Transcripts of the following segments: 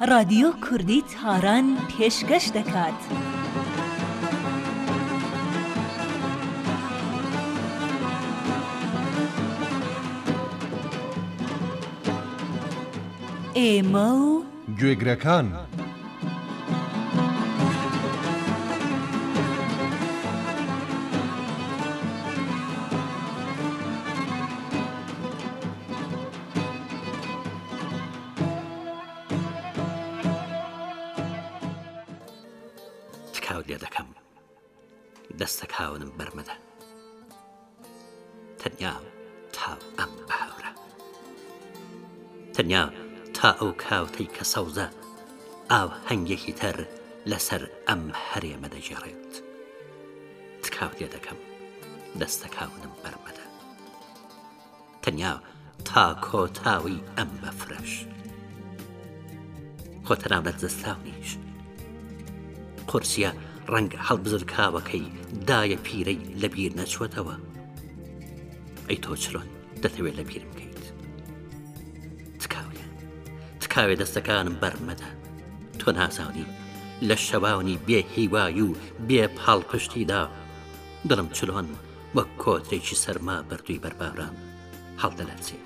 رادیۆ کوردی تاران پێشکەش دەکات. ئێمە و گوێگرەکان تکاو لێ دەکەم، دەستەکاونم بەرمەدە، تەنیا تا ئەم بەهاورە، تەنیا تا ئەو کاوتەی کە سەوزە ئاو هەنگێکی تر لەسەر ئەم هەرێمە دەژێڕێت. تکاو لێ دەکەم، دەستەکاونم بەرمەدە، تەنیا تا کۆتاوی ئەم بەفرەش. خۆتەناوەت زستاونیش قورسیە ڕەنگ هەڵبزرکاوەکەی دایە پیرەی لەبیر نەچوەتەوە. ئەی تۆ چرۆن دەتەوێت لە بیرم بکەیت؟ تکاوێ دەستەکانم بەرمەدە، تۆ نازانی لە شەواونی بێ هیوای و بێ پاڵپشتیدا دڵم چلۆن وەک کۆترێکی سەرما بەردووی بەرباران هەڵدەلەرزێ.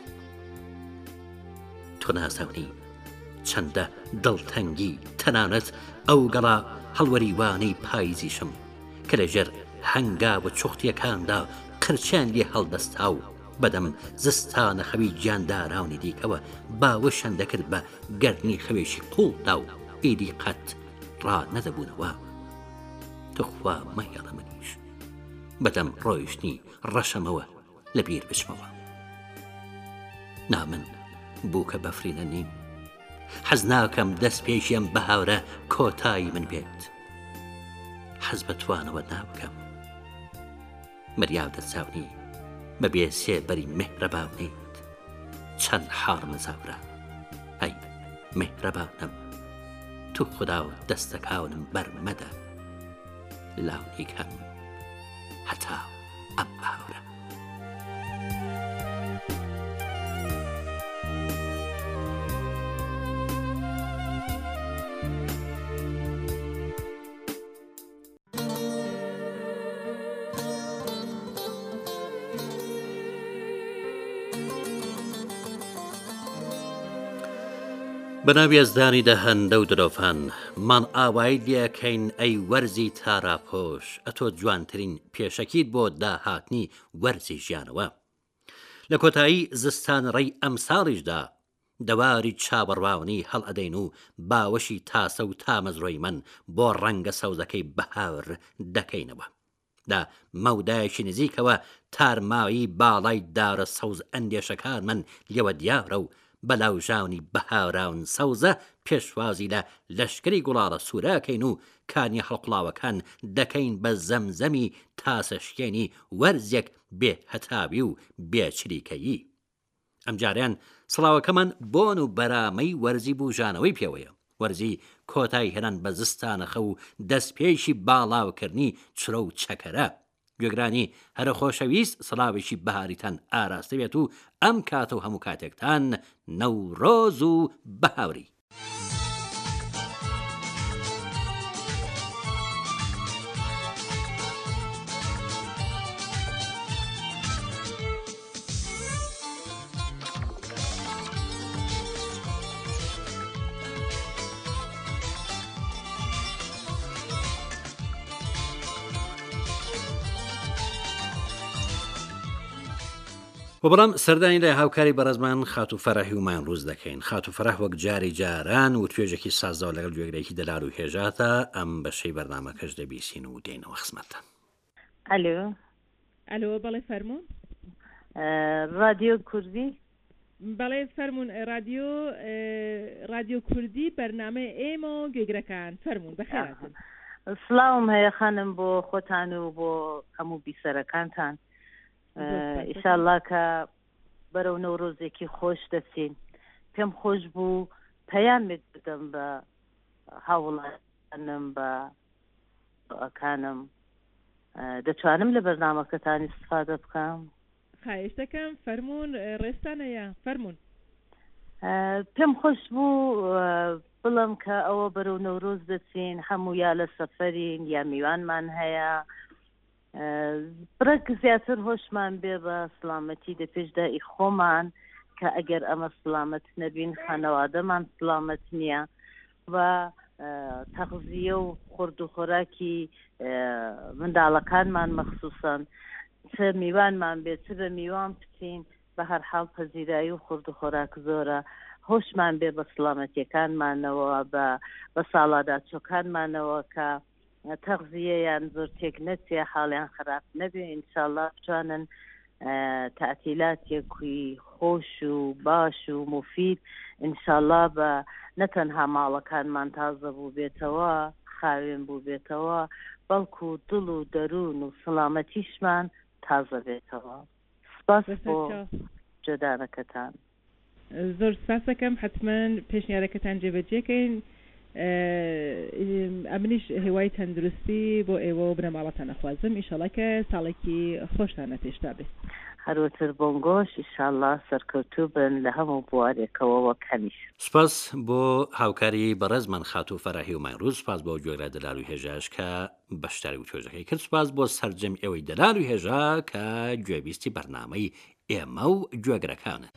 تۆ نازانی چەندە دڵتەنگی تەنانەت ئەو گەڵا هەڵوەریوانەی پاییزیشم کە لەژێر هەنگاوە چوختیەکاندا قرچیان لێ هەڵدەستا و بەدەم زستانە خەوی گیانداراونی دیکەوە باوەشان دەکرد بە گەرنی خەوێشی قوڵدا و ئیدی قەت ڕا نەدەبوونەوە. توخوا مەهێڵە منیش بەدەم ڕۆیشتنی ڕەشەمەوە لە بیر بچمەوە. نامن بوو کە بەفرینە نیم، حەز ناکەم دەست پێشیم بەهاورە کۆتایی من بێت. حەز بەتوانەوە نابکەم مریاو دەچاونی بەبێ سێبەری مهرەباونیت. چەند حاڵ مەزاورە ئەی مهرەبانم، تو خدا و دەستەکاونم بەرمەدە، لاونی کەم هەتا ئەم بەهاورە. بەناوی ئەزدانی دەهەندە و درۆڤان مان ئاوایی لێکەین ئەی وەرزی تاراپۆش، ئەتۆ جوانترین پێشەکیت بۆ داهاتنی وەرزی ژیانەوە. لە کۆتایی زستان ڕێی ئەم ساڵیشدا دەواری چاوەڕوانی هەڵ ئەدەین و باوەشی تاسە و تامەزڕۆی من بۆ ڕەنگە سەوزەکەی بەهاور دەکەینەوە. دا مەودایەکی نزیکەوە تارماوی باڵای دارە سەوز ئەندێشەکان من لێوە دیارە و بەلاوژاونی بەهاراون سەوزە پێشوازی لە لەشکری گوڵاڵە سوورەکەین و کانی هەڵقڵاوەکان دەکەین بە زەمزەمی تاسەشکێنی وەرزێک بێ هەتاوی و بێچریکەیی. ئەمجاریان سڵاوەکەمان بۆن و بەرامەی وەرزی بوژانەوەی پێوەیە، وەرزی کۆتای هێنان بە زستانەخە و دەستپێشی باڵاوکردنی چرە و چەکەرە. گوێگرانی هەرە خۆشەویست، سڵاوێکی بەهاریتان ئاراستە بێت و ئەم کاتە و هەموو کاتێکتان نەورۆز و بەهاوری. بەڵام سەردانی لای هاوکاری بەڕێزمان خات و فەرەحی ومان ڕووز دەکەین. خات و فەرەح وەک جاری جاران و توێژێکی سازەوە لەگەڵ گوێگرێکی دەلار و هێژاتە ئەم بەشەی بەرنامەکەش دەبیسین و دێنەوە خزمەتە. ئەلۆ ئەلۆ بەڵێ فەرموون. رادیۆ کوردی؟ بەڵێ فەرموون. رادیۆ کوردی بەرنامەی ئێمە و گوێگرەکان فەرموون بەخێراتن. سڵاوم هەیە خانم بۆ خۆتان و بۆ هەموو بیسەرەکانتان. ئیشاءالله کە بەرەو نەورۆزێکی خۆش دەچین. پێم خۆش بوو پەیامێک بدەم بە هاوڵاتانم بە ئەکانم. دەتوانم لە بەرنامەکەتان استفادە بکەم؟ خواهش دەکەم فەرموون. ڕێستانەیە فەرموون. پێم خۆش بوو بڵم کە ئەوە بەرەو نەورۆز دەچین هەموو یا لە سەفەرین یا میوانمان هەیە بڕێک زیاتر هۆشمان بێ بە سڵامەتی دەپێشدای خۆمان کە ئەگەر ئەمە سڵامەت نەبین خانەوادەمان سڵامەت نییە و تەغزیە و خورد و خۆراکی منداڵەکانمان مەخسووسن چ میوانمان بێت چ بە میوان بچین بە هەر حاڵ پەزیرایی و خورد و خۆراک زۆرە هۆشمان بێ بە سڵامەتیەکانمانەوە بە ساڵاداچۆکانمانەوە کە تەغزیەیان زۆر تێک نەچێ حاڵیان خراپ نەبێ ئینشاءالله بتوانن تەعتیلاتێکی خۆش و باش و مفید ئینشاءالله بە نەتەنها ماڵەکانمان تازە بوو بێتەوە خاوێن بوو بێتەوە بەڵکو دڵ و دەروون و سڵامەتیشمان تازە بێتەوە. سپاس بۆ جێدانەکەتان. زۆر سپاس دەکەم حتمما پێشنیارەکەتان جێبەجێکەین ئەمنیش هێوای تەندروستی بۆ ئێوە و بنەماڵەتان نەخوازم ئیشەڵا کە ساڵێکی خۆشتانە پێشتا بێت. هەروەتر بۆنگۆش ئیشاءالله سەرکەوتوو بن لە هەموو بوارێکەوە کەمیش. سپاس بۆ هاوکاری بەڕێزمان خاتوو فەراهی و مایڕوو، سپاس بۆ گوێرە دەلال و هێژاش کە بەشداری و توێژەکەی کرد، سپاس بۆ سەرجەم ئێوەی دەلال و هێژا کە گوێبیستی بەرنامەی ئێمە و گوێگرەکانە.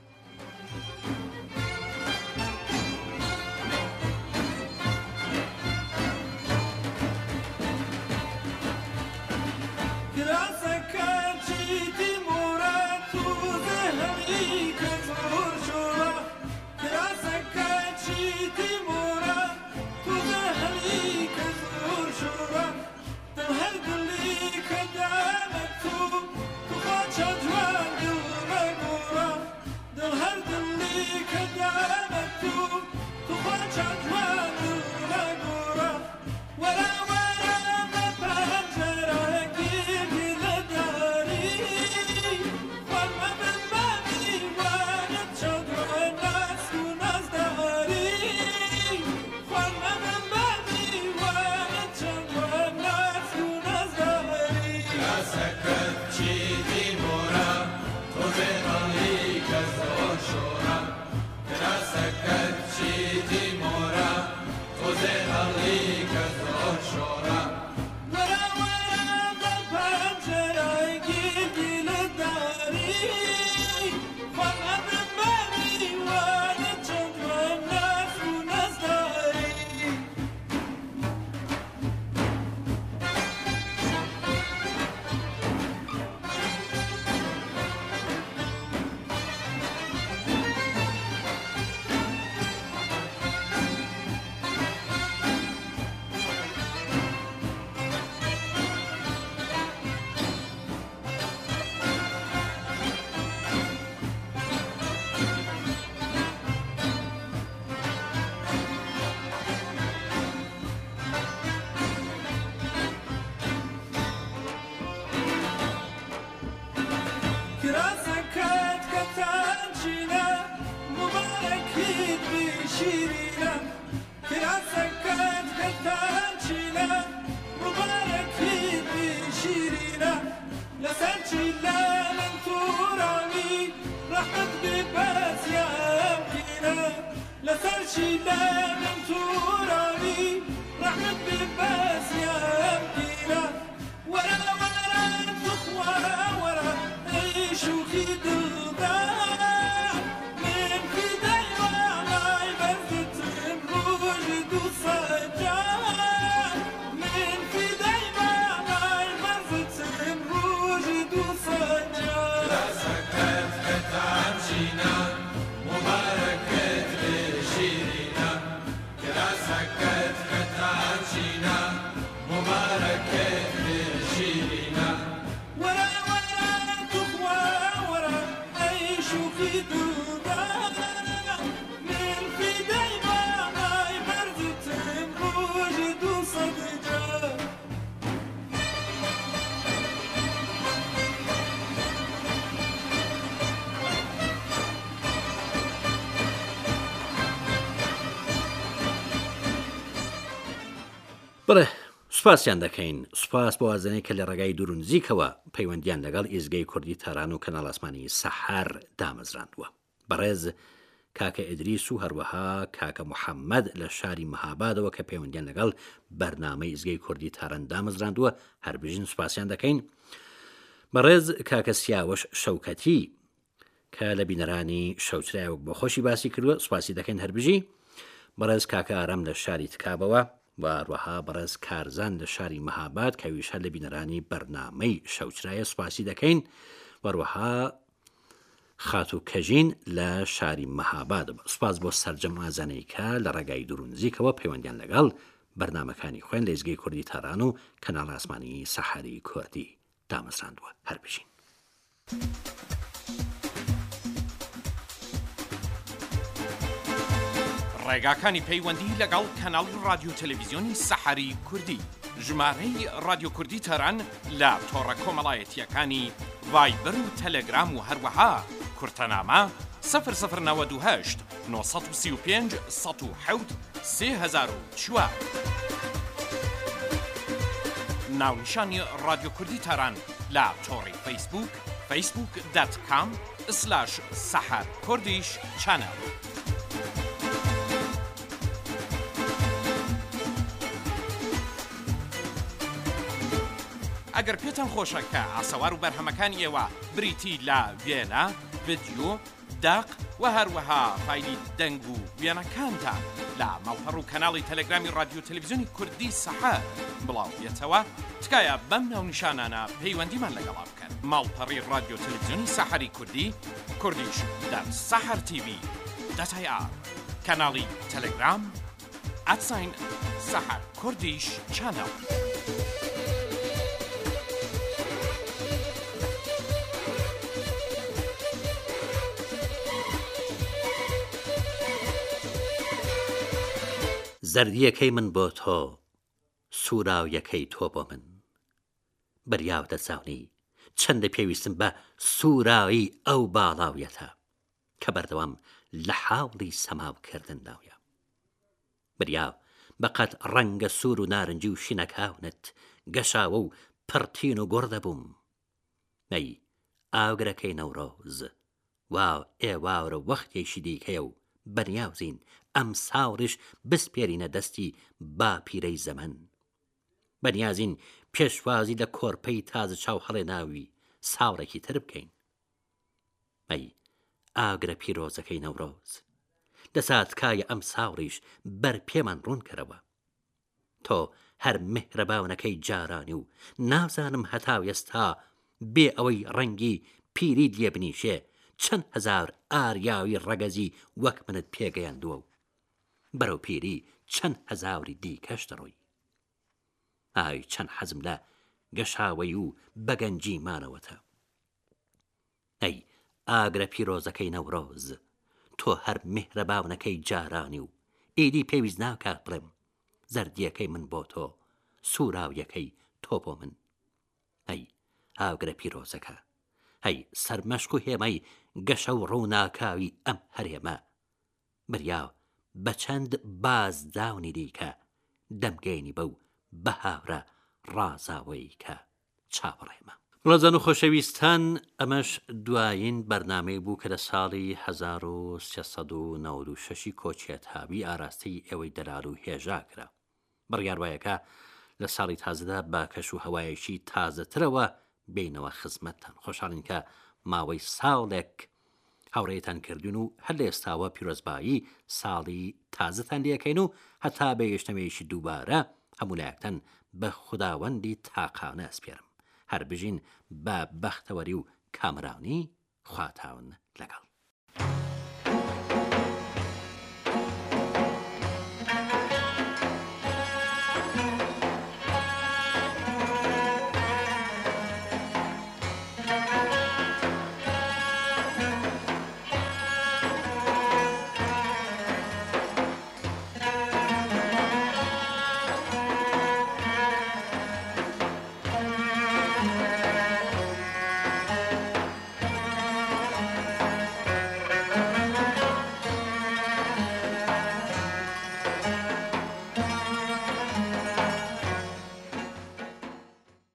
بڵێ سوپاسیان دەکەین. سوپاس بۆ وازنەی کە لە ڕێگای دوور و نزیکەوە پەیوەندیان لەگەڵ ئیزگەی کوردی تاران و کەناڵ ئاسمانی سەحار دامەزراندووە. بەڕێز کاکە ئیدریس و هەروەها کاکە محەممەد لە شاری مەهابادەوە کە پەیوەندیان لەگەڵ بەرنامەی ئیزگەی کوردی تاران دامەزراندووە هەربژین سوپاسیان دەکەین. بەڕێز کاکە سیاوەش شەوکەتی کە لە بینەرانی شەوچرایەوە بۆ خۆشی باسی کردووە سوپاسی دەکەین هەربژی. بەڕێز کاکە ئارەم لە شاری تکابەوە و هەروەها بەڕێز کارزان لە شاری مەهاباد کە ویشە لە بینەرانی بەرنامەی شەوچرایە سوپاسی دەکەین. وەروەها خات و کەژین لە شاری مەهاباد سوپاس بۆ سەرجەم ئازانەیکە لە ڕێگای دوورونزیکەوە پەیوەندیان لەگەڵ بەرنامەکانی خوێن لە ئیزگەی کوردی تاران و کەناڵ ئاسمانی سەحاری کوردی دامەزراندووە هەربژین. ڕێگاکانی پەیوەندی لەگەڵ کەناڵی رادیۆ تەلەڤیزیۆنی سەحاری کوردی ژمارەی رادیۆ کوردی تەران لە تۆڕە کۆمەڵایەتیەکانی ڤایبەر و تەلەگرام و هەروەها کورتەنامە 0098 935 107 3004 ناونیشانی رادیۆ کوردی تەران لە تۆڕی فەیسبوک facebook.com/saharkurdish channel. ئەگەر پێتان خۆشە کە ئاسەوار و بەرهەمەکانی ئێوە بریتی لە وێنە، ڤیدیۆ، داق و هەروەها فایلی دەنگ و وێنەکانتان لە ماڵپەڕ و کەناڵی تەلەگرامی رادیۆ تەلەڤیزیۆنی کوردی سەحار بڵاو بێتەوە، تکایە بەم ناونیشانانە پەیوەندیمان لەگەڵا بکەن. ماڵپەڕی رادیۆ تەلەڤیزیۆنی سەحاری کوردی kurdish.sahartv.ir کەناڵی تەلەگرام @saharkurdish channel. زەردیەکەی من بۆ تۆ سووراویەکەی تۆ بۆ من بەریاو دەزاونی چەندە پێویستم بە سووراوی ئەو باڵاویەتە کە بەردەوام لە حاوڵی سەماوکردن داویە. بەریاو بەقەت ڕەنگە سوور و نارنجی و شینەکاونت گەشاوە و پڕتین و گوڕ دەبووم. نەی ئاگرەکەی نەورۆز واو ئێواورە وەختێکی دیکەیە و بەنیاوزین ئەم ساوڕش بسپێرینە دەستی باپیرەی زەمن. بەنیازین پێشوازی لە کۆرپەی تازە چاو هەڵێ ناوی ساوڕێکی تر بکەین. ئەی ئاگرە پیرۆزەکەی نەورۆز دەسات کایە ئەم ساوڕیش بەر پێمان ڕوون کەرەوە. تۆ هەر مهرەباونەکەی جارانی و نازانم هەتاو ئێستا بێ ئەوەی ڕەنگی پیرید لێ بنیشێ چەند هەزار ئاریاوی ڕەگەزی وەک منت پێگەیاندووە و بەرەو پیری چەند هەزاوری دیکەش دەڕۆی. ئای چەند حەزم لە گەشاوەی و بەگەنجی مانەوەتە. ئەی ئاگرە پیرۆزەکەی نەورۆز تۆ هەر میهرەباونەکەی جارانی و ئیدی پێویست ناکات بڵێم زەردیەکەی من بۆ تۆ سووراویەکەی تۆ بۆ من. ئەی ئاگرە پیرۆزەکە، هەی سەرمەشک و هێمەی گەشە و ڕووناکاوی ئەم هەرێمە، بریاو بە چەند بازداونی دیکە دەمگەینی بەو بەهاورە ڕازاوەی کە چاوەڕێمە. ڕۆزان و خۆشەویستان، ئەمەش دوایین بەرنامەی بوو کە لە ساڵی 1396 کۆچێت هاوی ئاراستەی ئێوەی دەلال و هێژا کرا. بڕیاروایەکە لە ساڵی تازەدا با کەش و هەوایەکی تازەترەوە بینەوە خزمەتتان. خۆشحاڵین کە ماوەی ساڵێک هاوڕێتان کردوون و هەر لە ئێستاوە پیرۆزبایی ساڵی تازەتان لەکەین و هەتا بەیشتەمەیەکی دووبارە هەمولایەکتان بە خوداوەندی تاقانە ئەسپێرم. هەر بژین بە بەختەوەری و کامرانی خواتاون لەگەڵ.